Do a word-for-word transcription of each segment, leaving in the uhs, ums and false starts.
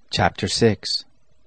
Chapter six.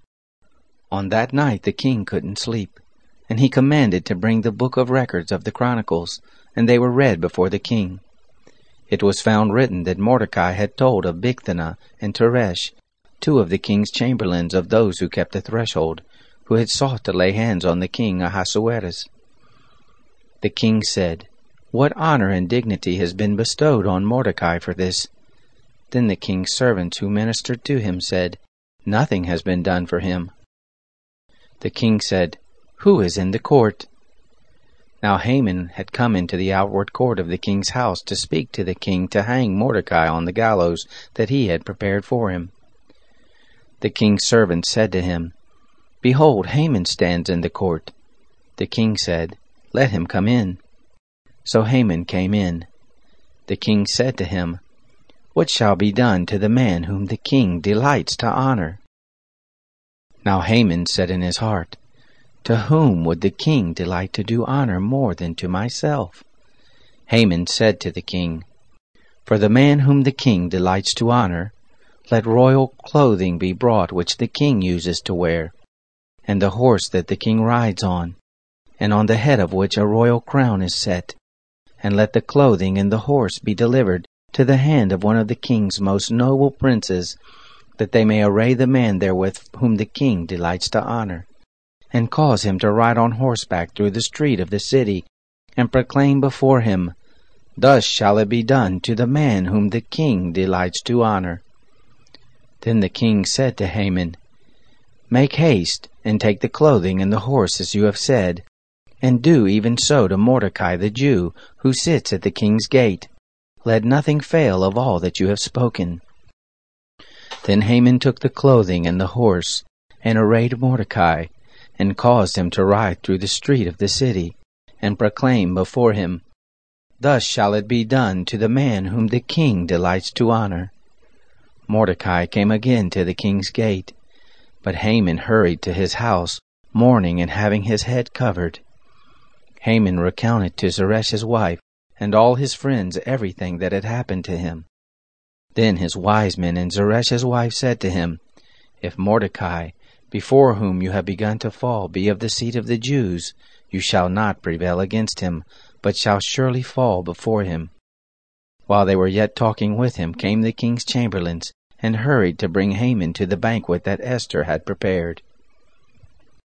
On that night the king couldn't sleep, and he commanded to bring the book of records of the Chronicles, and they were read before the king. It was found written that Mordecai had told of Bigthana and Teresh, two of the king's chamberlains of those who kept the threshold, who had sought to lay hands on the king Ahasuerus. The king said, "What honor and dignity has been bestowed on Mordecai for this?" Then the king's servants who ministered to him said, "Nothing has been done for him." The king said, "Who is in the court?" Now Haman had come into the outward court of the king's house to speak to the king to hang Mordecai on the gallows that he had prepared for him. The king's servant said to him, "Behold, Haman stands in the court." The king said, "Let him come in." So Haman came in. The king said to him, "What shall be done to the man whom the king delights to honor?" Now Haman said in his heart, "To whom would the king delight to do honor more than to myself?" Haman said to the king, "For the man whom the king delights to honor, let royal clothing be brought which the king uses to wear, and the horse that the king rides on, and on the head of which a royal crown is set, and let the clothing and the horse be delivered to the hand of one of the king's most noble princes, that they may array the man therewith whom the king delights to honor, and cause him to ride on horseback through the street of the city, and proclaim before him, Thus shall it be done to the man whom the king delights to honor." Then the king said to Haman, "Make haste, and take the clothing and the horse as you have said, and do even so to Mordecai the Jew, who sits at the king's gate. Let nothing fail of all that you have spoken." Then Haman took the clothing and the horse, and arrayed Mordecai, and caused him to ride through the street of the city, and proclaim before him, "Thus shall it be done to the man whom the king delights to honor." Mordecai came again to the king's gate, but Haman hurried to his house, mourning and having his head covered. Haman recounted to Zeresh's wife and all his friends everything that had happened to him. Then his wise men and Zeresh's wife said to him, "If Mordecai, before whom you have begun to fall, be of the seed of the Jews, you shall not prevail against him, but shall surely fall before him." While they were yet talking with him came the king's chamberlains, and hurried to bring Haman to the banquet that Esther had prepared.